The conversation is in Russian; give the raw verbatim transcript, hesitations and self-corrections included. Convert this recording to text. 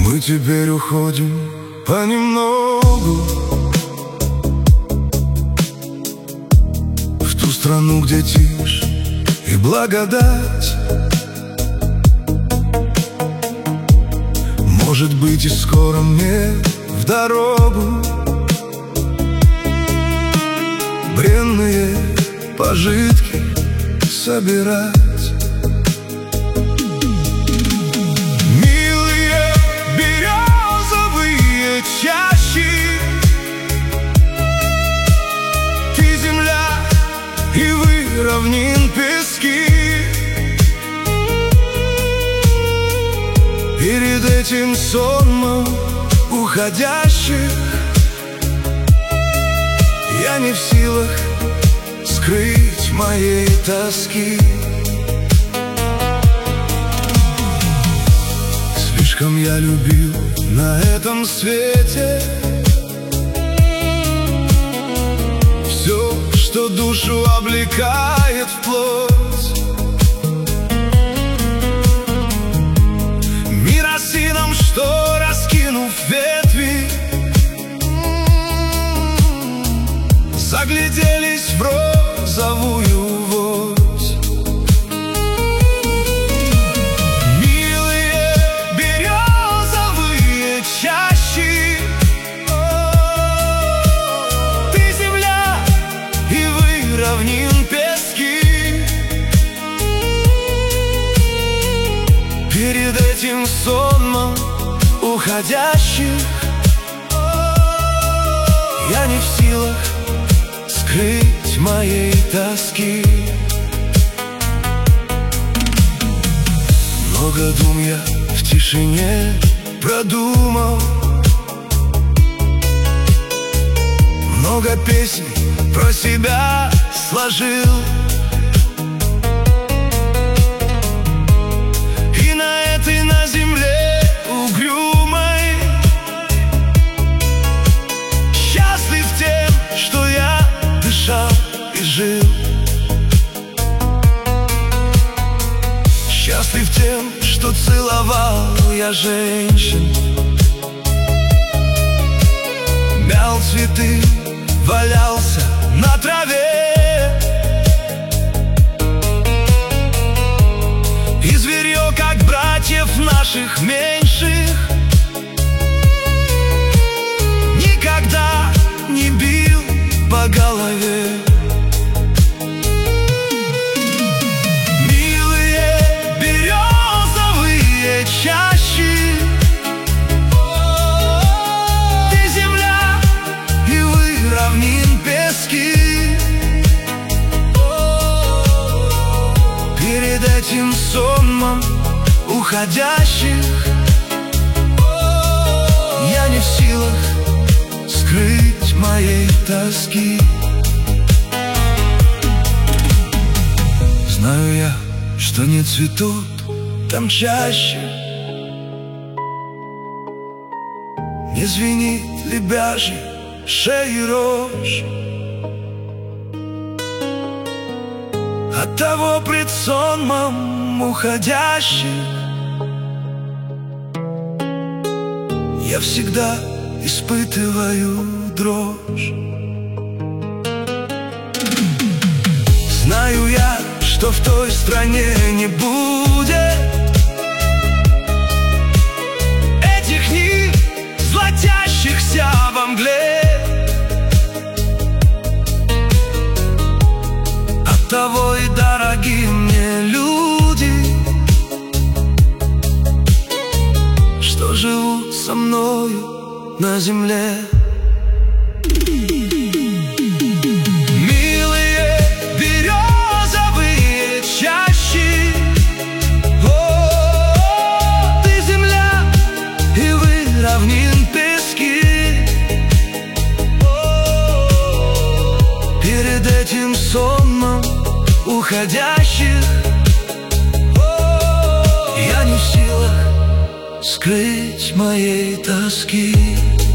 Мы теперь уходим понемногу в ту страну, где тишь и благодать. Может быть, и скоро мне в дорогу бренные пожитки собирать. Милые березовые чащи, ты земля, и вы равнин пески. Перед этим сонмом уходящих я не в силах скрыть моей тоски. Слишком я любил на этом свете все, что душу облекает в плоть. Мир осином, что, раскинув ветви, загляделись в розовую вось. Милые березовые чащи, ты земля, и вы равнин пески. Перед этим сонмом уходящих я не в силах скрыть моей тоски. Много дум я в тишине продумал, много песен про себя сложил. И на этой, на земле угрюмой счастлив тем, что я дышал и жил. Счастлив тем, что целовал я женщин, мял цветы, валялся на траве. И зверье, как братьев наших меньших, никогда не бил по голове. Милые березовые чащи, ты земля, и вы равнин пески. Перед этим сонмом уходящих я не в силах скрыть моей тоски. Знаю я, что не цветут там чаще, не звенит лебяжий шеи рожь. Оттого пред сонмом уходящих я всегда испытываю дрожь. Знаю я, что в той стране не будет этих книг, золотящихся во мгле. Оттого и дороги мне люди, что живут со мною на земле. Милые березовые чащи, о, ты земля, и вы равнин пески. Перед этим сонмом уходящих я не в силах скрыть моей тоски.